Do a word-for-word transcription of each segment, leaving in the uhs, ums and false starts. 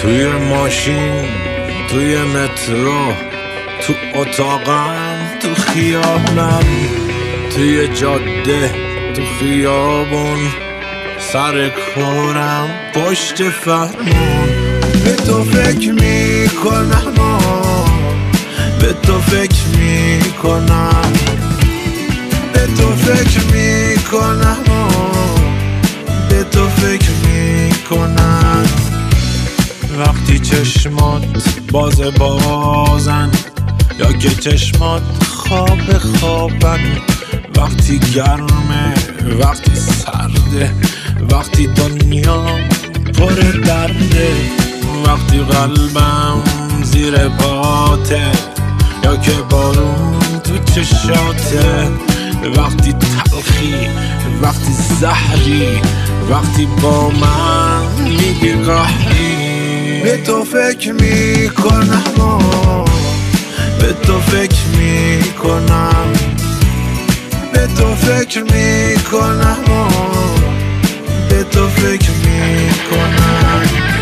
توی ماشین، توی مترو، تو اتاقم، تو خیابونم، توی جاده، تو خیابون، سر کارم، پشت فرمون. به تو فکر میکنم، به تو فکر میکنم، به تو فکر میکنم، به تو فکر میکنم. وقتی چشمات باز بازن یا که چشمات خواب خوابن، وقتی گرمه، وقتی سرده، وقتی دنیا پر درده، وقتی قلبم زیر پاته یا که بارون تو چشاته، وقتی تلخی، وقتی زهری، وقتی با من میگی قهری. به تو فکر میکنم، به تو فکر میکنم، به تو فکر میکنم، به تو فکر میکنم.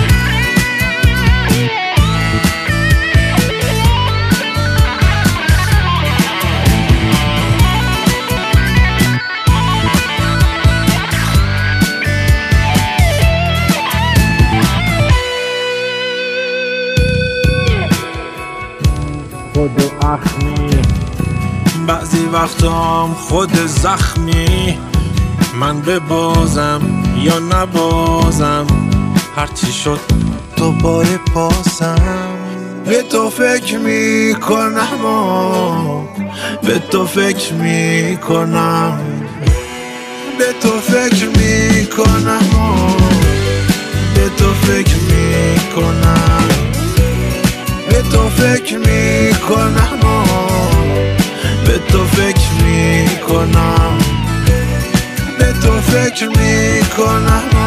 خود اخمی، بعضی وقتام خود زخمی، من ببازم یا نبازم، هرچی شد دوباره پاسم. به تو فکر میکنم، به تو فکر میکنم، به تو فکر میکنم، به تو فکر میکنم، به تو فکر میکنم، به تو فکر میکنم، به تو فکر میکنم.